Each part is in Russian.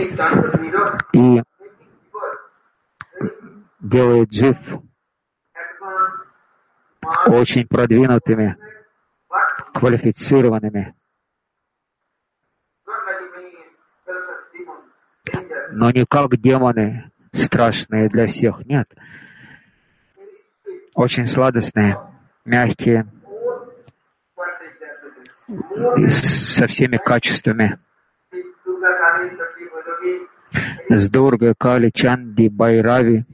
и делает джив очень продвинутыми, квалифицированными, но не как демоны страшные для всех, нет. Очень сладостные, мягкие, со всеми качествами. С Дургой, Кали, Чанди, Байрави.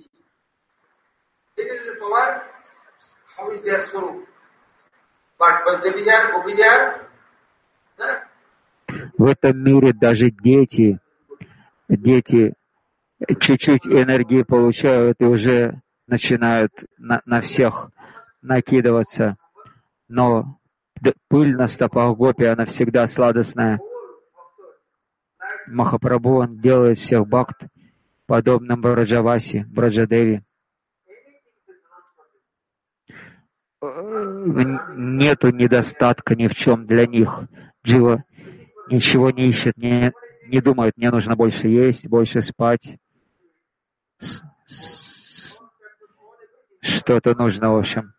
В этом мире даже дети чуть-чуть энергии получают и уже начинают на всех накидываться. Но пыль на стопах гопи, она всегда сладостная. Махапрабху, он делает всех бхакт подобным Браджаваси, Браджадеви. Нету недостатка ни в чем для них. Джива ничего не ищет, не думает, мне нужно больше есть, больше спать. Что-то нужно, в общем.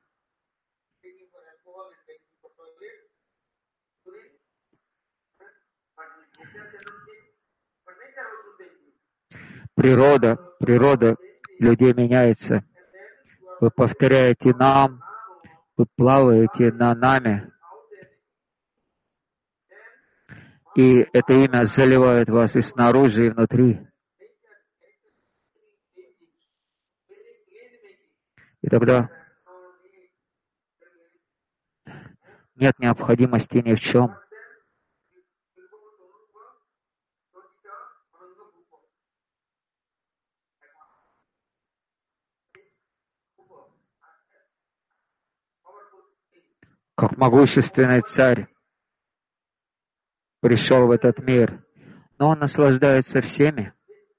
Природа людей меняется. Вы повторяете нам, вы плаваете на нами. И это имя заливает вас и снаружи, и внутри. И тогда нет необходимости ни в чем. Как могущественный царь пришел в этот мир, но он наслаждается всеми,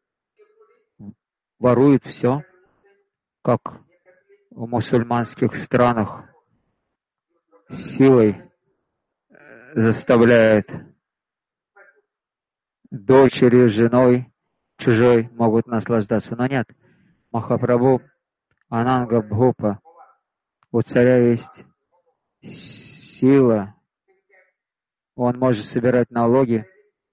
ворует все, как в мусульманских странах, силой заставляет. Дочерью, женой чужой могут наслаждаться, но нет. Махапрабху, Ананга Бхупа, у царя есть сила, он может собирать налоги,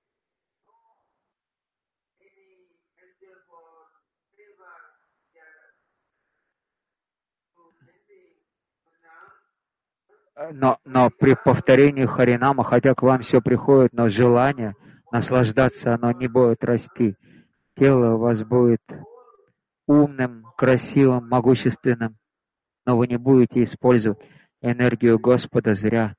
но при повторении Харинама, хотя к вам все приходит, но желание наслаждаться, оно не будет расти. Тело у вас будет умным, красивым, могущественным, но вы не будете использовать энергию Господа зря.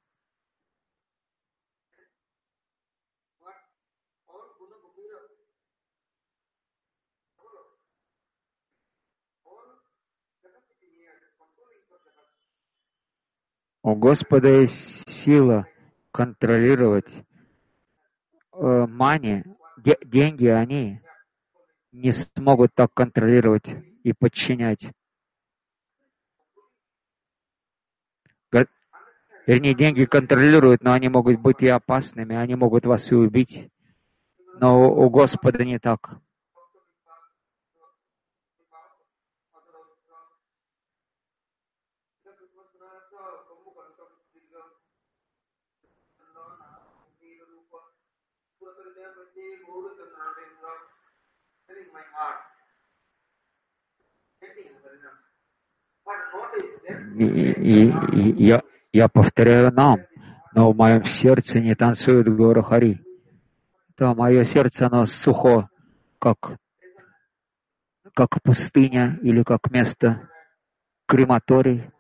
У Господа есть сила контролировать мани. Деньги, они не смогут так контролировать и подчинять. Вернее, деньги контролируют, но они могут быть и опасными, они могут вас и убить. Но у Господа не так. Я повторяю нам, но в моем сердце не танцует Гора Хари. То мое сердце, оно сухо, как пустыня или как место крематорий.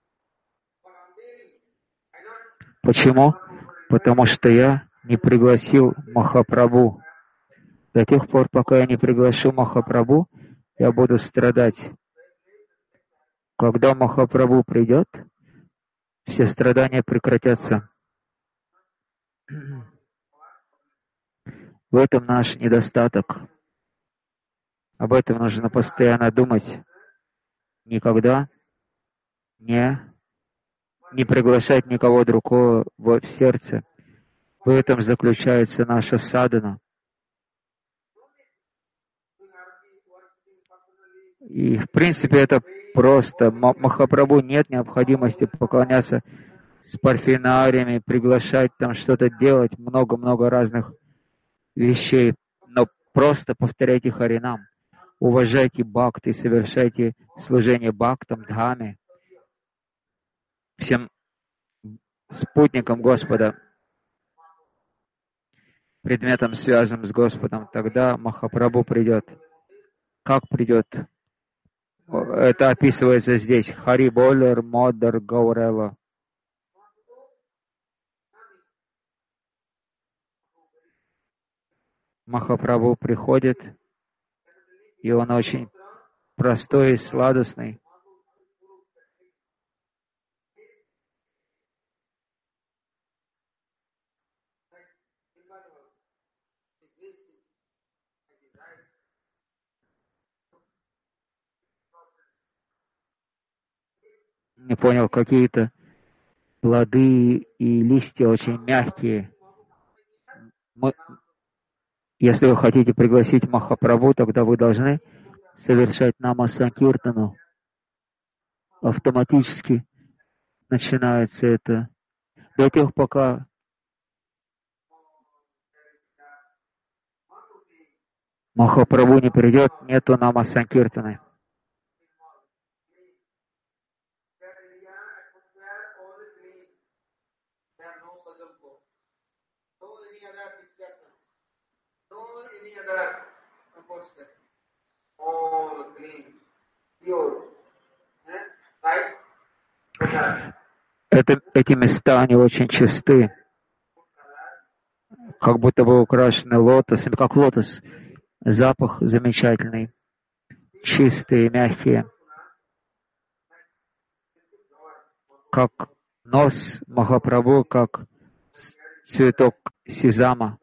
Почему? Потому что я не пригласил Махапрабху. До тех пор, пока я не приглашу Махапрабху, я буду страдать. Когда Махапрабху придет, все страдания прекратятся. В этом наш недостаток. Об этом нужно постоянно думать. Никогда не приглашать никого другого в сердце. В этом заключается наша садхана. И в принципе это просто. Махапрабху нет необходимости поклоняться с парфенариями, приглашать там что-то делать, много-много разных вещей. Но просто повторяйте Харинам. Уважайте бхакти, совершайте служение бхактам, дхаме, всем спутникам Господа, предметом, связанным с Господом. Тогда Махапрабху придет. Как придет? Это описывается здесь. Хари Болер Модар Гаурела. Махапрабху приходит, и он очень простой и сладостный. Не понял, какие-то плоды и листья очень мягкие. Если вы хотите пригласить Махапрабху, тогда вы должны совершать нама санкиртану. Автоматически начинается это. До тех, пока Махапрабху не придет, нету нама санкиртаны. Эти места, они очень чисты, как будто бы украшены лотосами, как лотос. Запах замечательный, чистые, мягкие, как нос Махапрабху, как цветок сезама.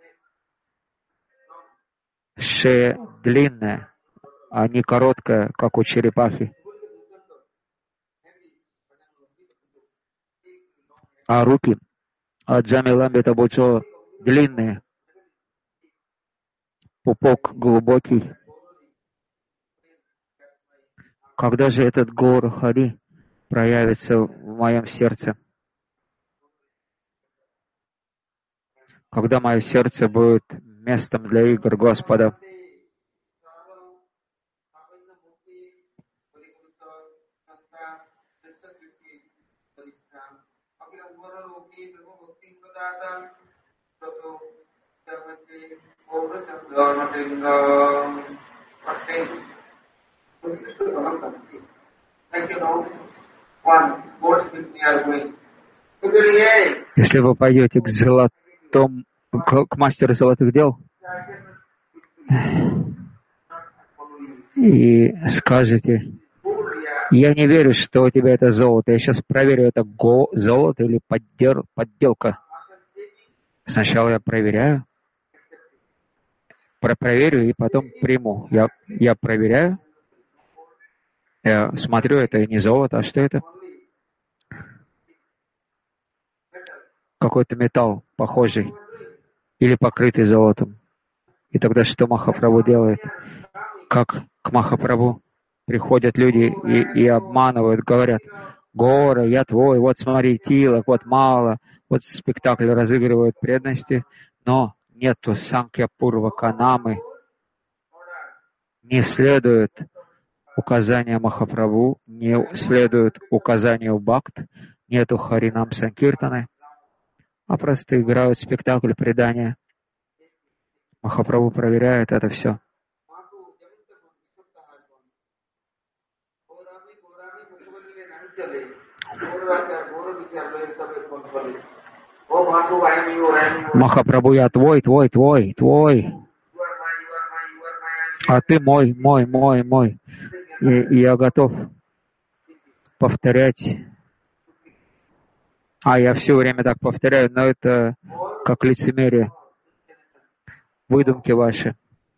Шея длинная, а не короткая, как у черепахи. А руки Аджами Ламбита Бучо длинные, пупок глубокий. Когда же этот Гаур Хари проявится в моем сердце? Когда мое сердце будет местом для игр Господа? Если вы пойдете к мастеру золотых дел и скажете: я не верю, что у тебя это золото. Я сейчас проверю, это золото или подделка. Сначала я проверю и потом приму. Я проверяю, я смотрю, это не золото, а что это? Какой-то металл похожий или покрытый золотом. И тогда что Махапрабху делает? Как к Махапрабху приходят люди и обманывают, говорят: Гора, я твой, вот смотри, Тилак, вот мало, вот спектакль разыгрывают преданности, но нету Санкья Пурвака Намы, не следует указания Махапрабху, не следует указанию Бхакт, нету Харинам Санкиртаны, а просто играют спектакль предания. Махапрабху проверяет это все. Махапрабху, я твой. А ты мой. И я готов повторять. Я все время так повторяю, но это как лицемерие. Выдумки ваши.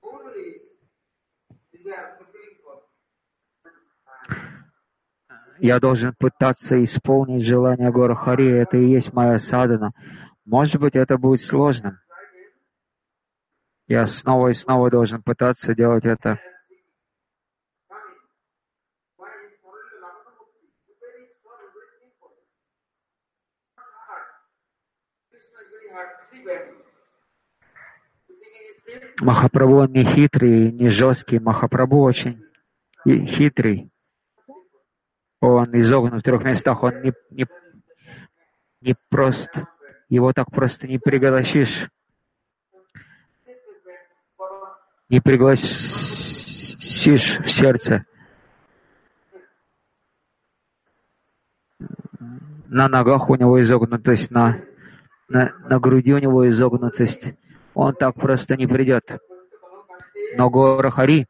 Я должен пытаться исполнить желание Гора Хари, это и есть моя садхана. Может быть, это будет сложным. Я снова и снова должен пытаться делать это. Махапрабху он не хитрый, не жесткий. Махапрабху очень хитрый. Он изогнут в 3 местах. Он не прост. Его так просто не пригласишь. Не пригласишь в сердце. На ногах у него изогнутость, на груди у него изогнутость. Он так просто не придет. Но Гора Хари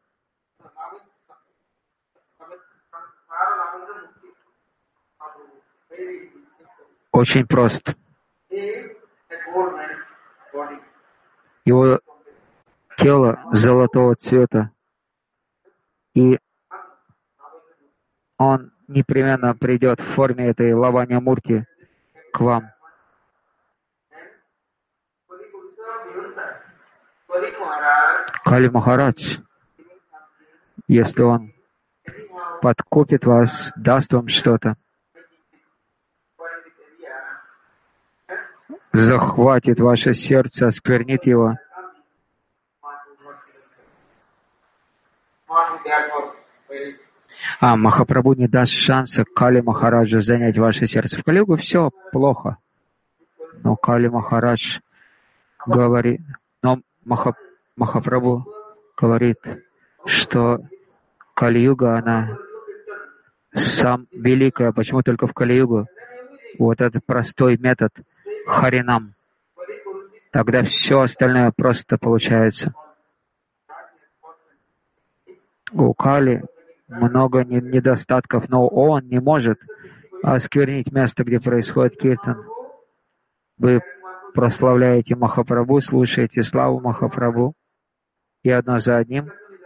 очень прост. Его тело золотого цвета. И он непременно придет в форме этой Лаванья Мурти к вам. Кали Махарадж, если он подкупит вас, даст вам что-то, захватит ваше сердце, осквернит его, Махапрабху не даст шанса Кали Махараджу занять ваше сердце. В Кали-югу все плохо. Но Кали Махарадж говорит, Махапрабху говорит, что Кали-юга, она сам великая. Почему только в Кали-югу? Вот этот простой метод Харинам. Тогда все остальное просто получается. У Кали много недостатков, но он не может осквернить место, где происходит киртан. Вы прославляете Махапрабху, слушаете славу Махапрабху, и одно за одним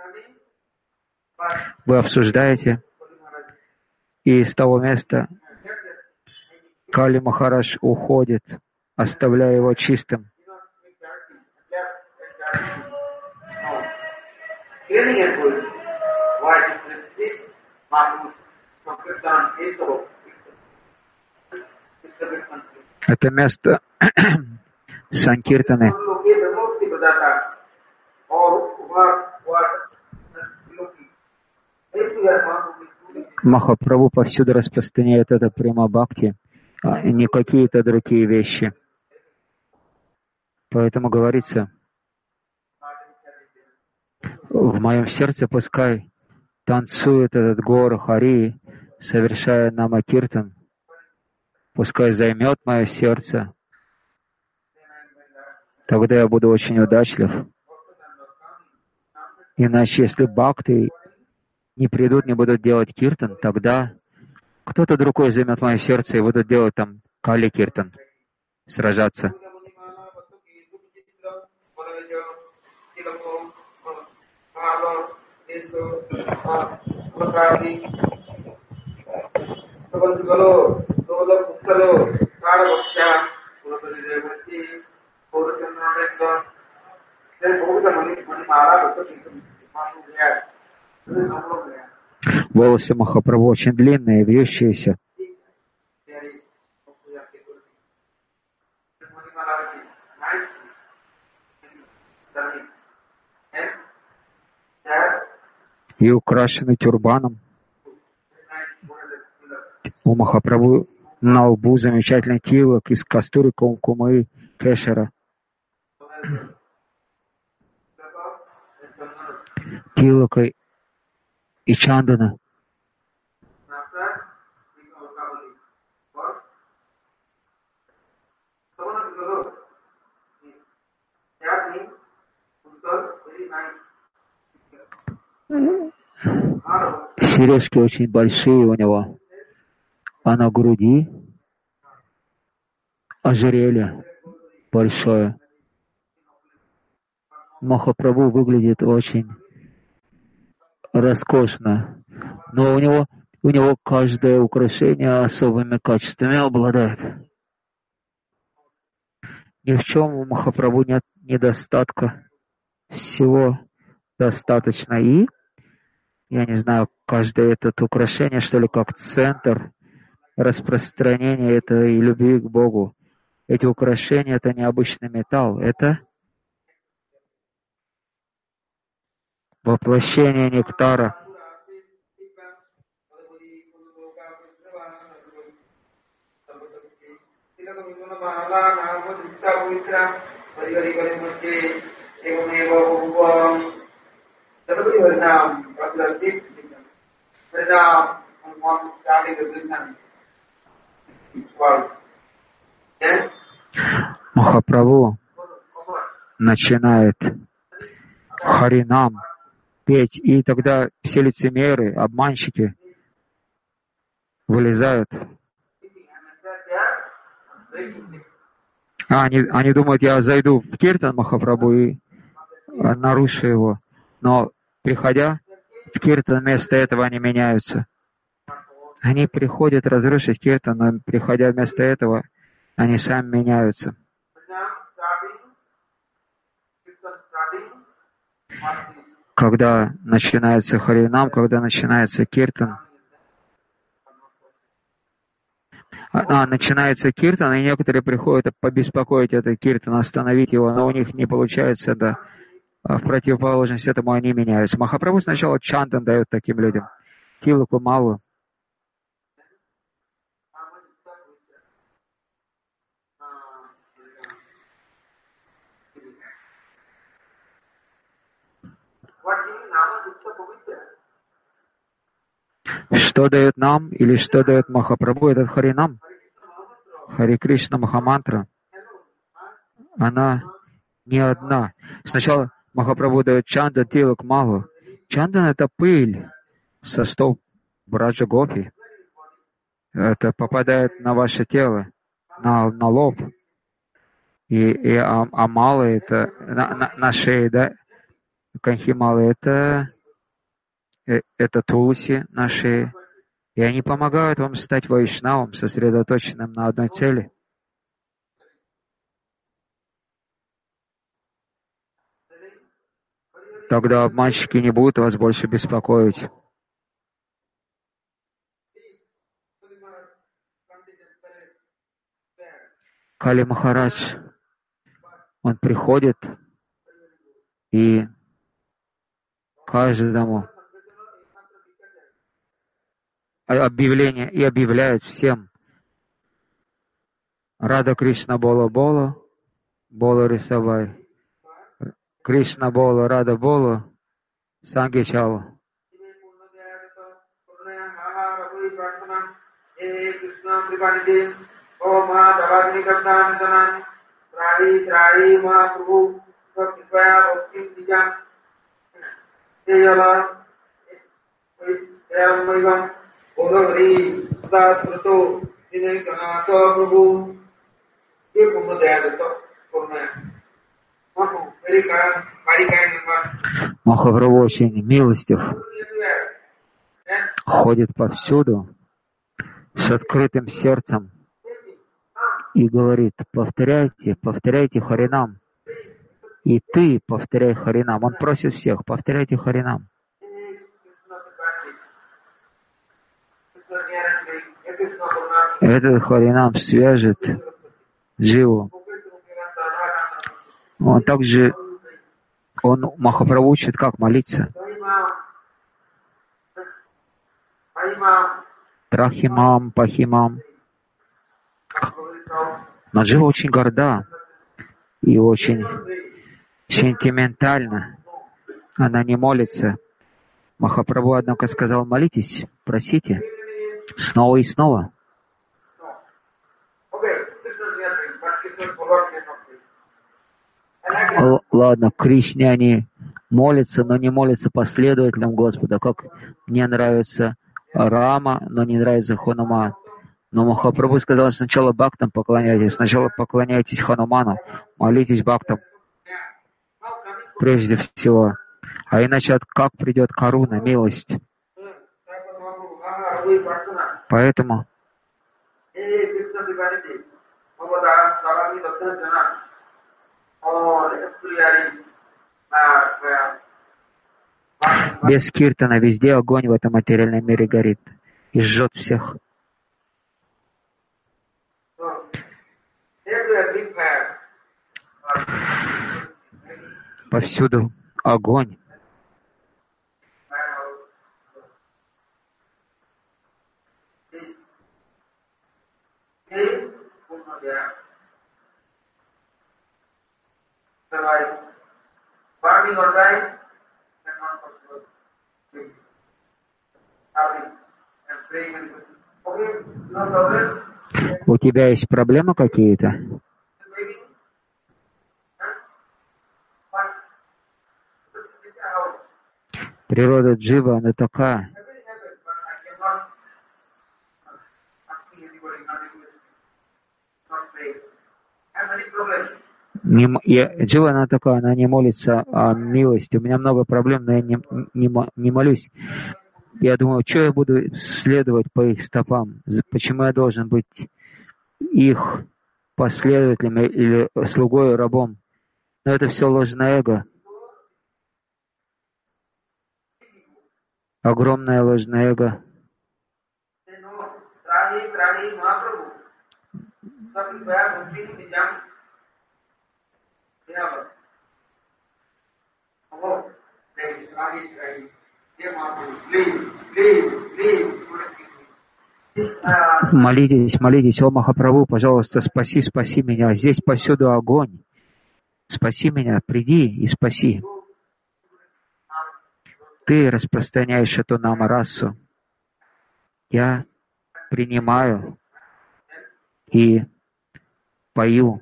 вы обсуждаете, и с того места Кали Махарадж уходит, оставляя его чистым. Это место Санкиртаны. Махапрабху повсюду распространяет это прямо бхакти, а не какие-то другие вещи. Поэтому говорится, в моем сердце пускай танцует этот Гора Хари, совершая намакиртан. Пускай займет мое сердце. Тогда я буду очень удачлив. Иначе, если бхакты не придут, не будут делать киртан, тогда кто-то другой займет мое сердце и будут делать там Кали киртан, сражаться. Волосы Махапрабху очень длинные, вьющиеся. И украшены тюрбаном. У Махапрабху на лбу замечательный тилок из кастуры, кумкумы и кешера. Тилока и чандана. Сережки очень большие у него, а на груди ожерелье большое. Махапрабху выглядит очень роскошно, но у него каждое украшение особыми качествами обладает. Ни в чем у Махапрабху нет недостатка, всего достаточно. И я не знаю, каждое это украшение, что ли, как центр распространения этой любви к Богу. Эти украшения — это необычный металл, это воплощение нектара. Махапрабху начинает Харинам петь, и тогда все лицемеры, обманщики вылезают. Они думают, я зайду в Киртан Махапрабху и нарушу его. Но, приходя в Киртан, вместо этого они меняются. Они приходят разрушить Киртан, но, приходя вместо этого, они сами меняются. Когда начинается Харинам, когда начинается Киртан, начинается Киртан, и некоторые приходят побеспокоить этот Киртан, остановить его, но у них не получается, да. В противоположность этому они меняются. Махапрабху сначала чантан дает таким людям, Тилаку Малу. Что дает нам или что дает Махапрабху, этот Харинам, Хари Кришна Махамантра, она не одна. Сначала Махапрабху дает Чандан, Тилак, Малу. Чандан — это пыль со стоп Браджа Гопи. Это попадает на ваше тело, на лоб. А Мала — это на шее, да? Канхи Малы — это Тулси на шее. И они помогают вам стать вайшнавом, сосредоточенным на одной цели. Тогда обманщики не будут вас больше беспокоить. Кали Махарадж, он приходит и каждому объявляет всем: Рада Кришна Бола Бола, Бола Рисавай. Кришна Бола, Рада Бола, Санги Чала. Махапрабху очень милостив, ходит повсюду с открытым сердцем и говорит: повторяйте, повторяйте Харинам. И ты повторяй Харинам. Он просит всех: повторяйте Харинам. Этот Харинам свяжет Дживу. Махапрабху учит, как молиться. Трахимам, Пахимам. Но Джива очень горда и очень сентиментальна. Она не молится. Махапрабху, однако, сказал: молитесь, просите снова и снова. Ладно, кришняне молятся, но не молятся последователям Господа. Как мне нравится Рама, но не нравится Хануман. Но Махапрабху сказал: сначала бхактам поклоняйтесь, сначала поклоняйтесь Хануману, молитесь бхактам прежде всего. А иначе как придет каруна, милость? Поэтому без киртана везде огонь в этом материальном мире горит и жжет всех. повсюду огонь. У тебя есть проблемы какие-то? Природа джива, она такая. Джива, она такая, она не молится о милости. У меня много проблем, но я не молюсь. Я думаю, что я буду следовать по их стопам? Почему я должен быть их последователем или слугой, рабом? Но это все ложное эго. Огромное ложное эго. Молитесь, молитесь, о Махапрабху, пожалуйста, спаси, спаси меня. Здесь повсюду огонь. Спаси меня, приди и спаси. Ты распространяешь эту намарасу. Я принимаю и пою.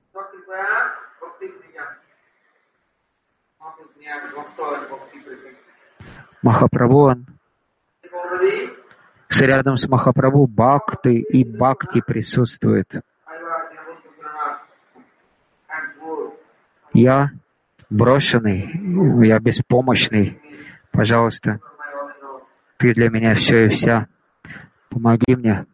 Махапрабху, он рядом с Махапрабху Бхакти и Бхакти присутствует. Я брошенный, я беспомощный. Пожалуйста, ты для меня все и вся. Помоги мне.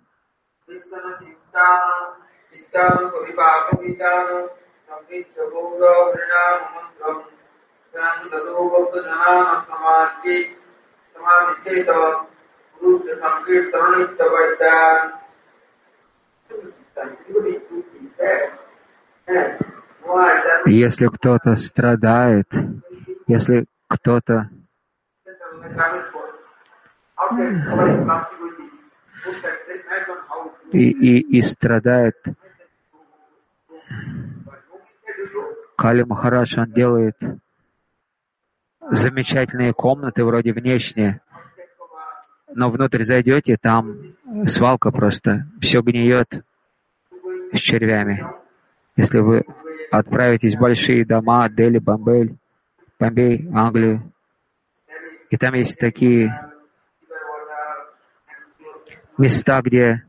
Если кто-то страдает, если кто-то и страдает, Кали Махарадж, он делает замечательные комнаты, вроде внешние, но внутрь зайдете, там свалка просто, все гниет с червями. Если вы отправитесь в большие дома, Дели, Бомбей, Англию, и там есть такие места, где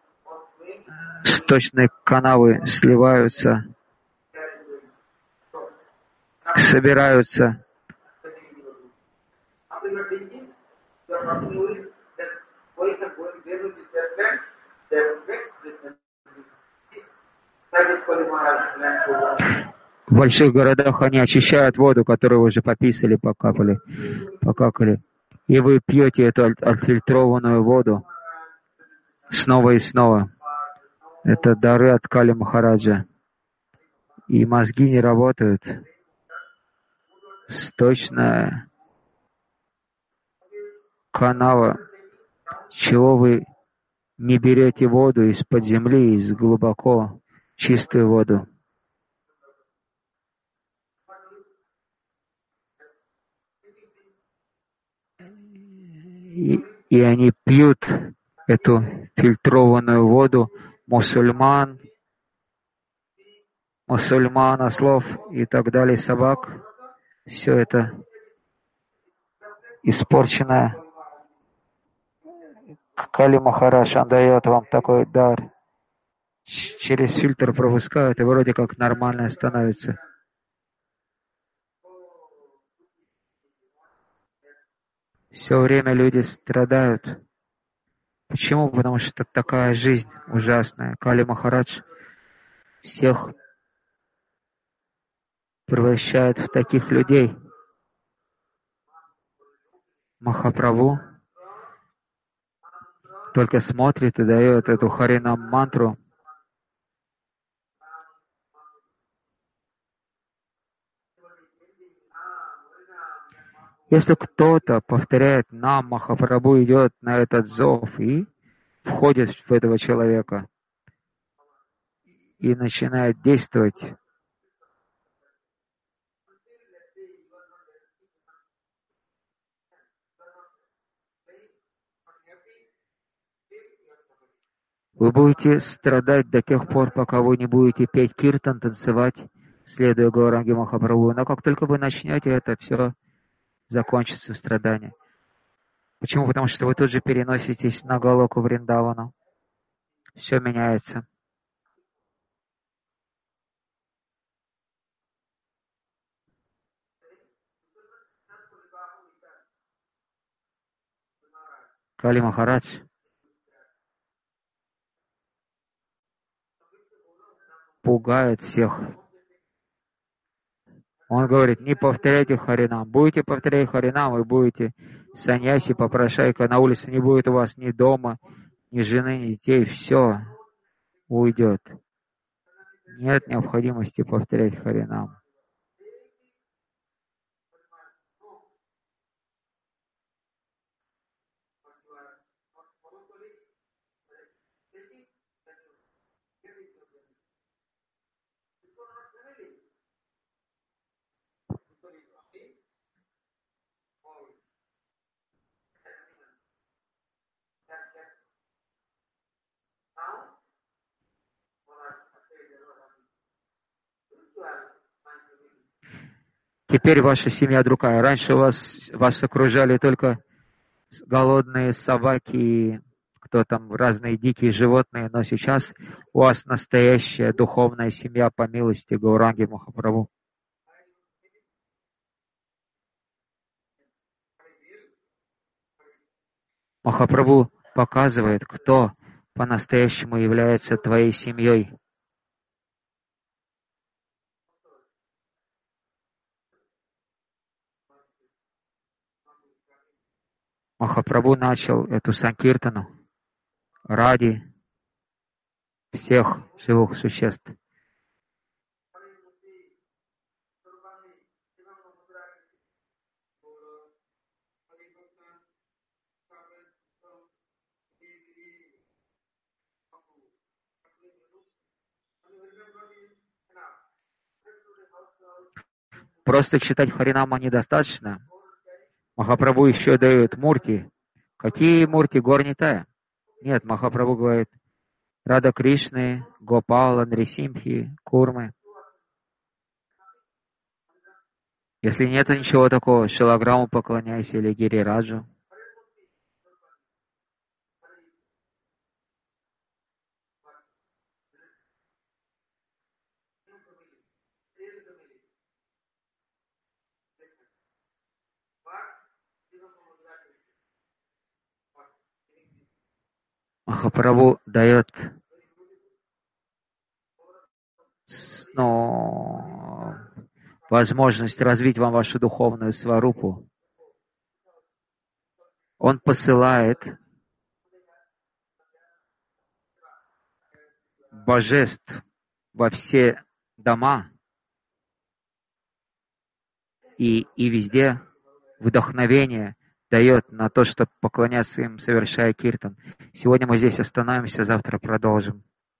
сточные канавы сливаются, собираются. В больших городах они очищают воду, которую уже пописали, покакали. И вы пьете эту отфильтрованную воду снова и снова. Это дары от Кали Махараджа. И мозги не работают. Сточная канава. Чего вы не берете воду из-под земли, из глубоко, чистую воду? И они пьют эту фильтрованную воду мусульман, ослов и так далее, собак. Все это испорченное. Кали Махарадж, он дает вам такой дар. Через фильтр пропускают, и вроде как нормально становится. Все время люди страдают. Почему? Потому что такая жизнь ужасная. Кали Махарадж всех превращает в таких людей. Махапрабху только смотрит и дает эту Харинам мантру. Если кто-то повторяет нам, Махапрабху идет на этот зов и входит в этого человека и начинает действовать. Вы будете страдать до тех пор, пока вы не будете петь киртан, танцевать, следуя Гауранге Махапрабху. Но как только вы начнете это, все закончится страдание. Почему? Потому что вы тут же переноситесь на Галоку Вриндавану. Все меняется. Кали Махарадж пугает всех. Он говорит, не повторяйте Харинам. Будете повторять Харинам, вы будете саньяси, попрошайка, на улице не будет у вас ни дома, ни жены, ни детей, все уйдет. Нет необходимости повторять Харинам. Теперь ваша семья другая. Раньше вас окружали только голодные собаки и кто там, разные дикие животные, но сейчас у вас настоящая духовная семья по милости Гауранги Махапрабху. Махапрабху показывает, кто по-настоящему является твоей семьей. Махапрабху начал эту санкиртану ради всех живых существ. Просто читать Харинама недостаточно. Махапрабху еще дает мурти. Какие мурти? Горнитая? Нет, Махапрабху говорит, Рада Кришны, Гопала, Нрисимхи, Курмы. Если нет ничего такого, Шилаграму поклоняйся или Гирираджу. Махапрабху дает возможность развить вам вашу духовную сварупу. Он посылает божеств во все дома и везде вдохновение дает на то, чтобы поклоняться им, совершая киртан. Сегодня мы здесь остановимся, завтра продолжим.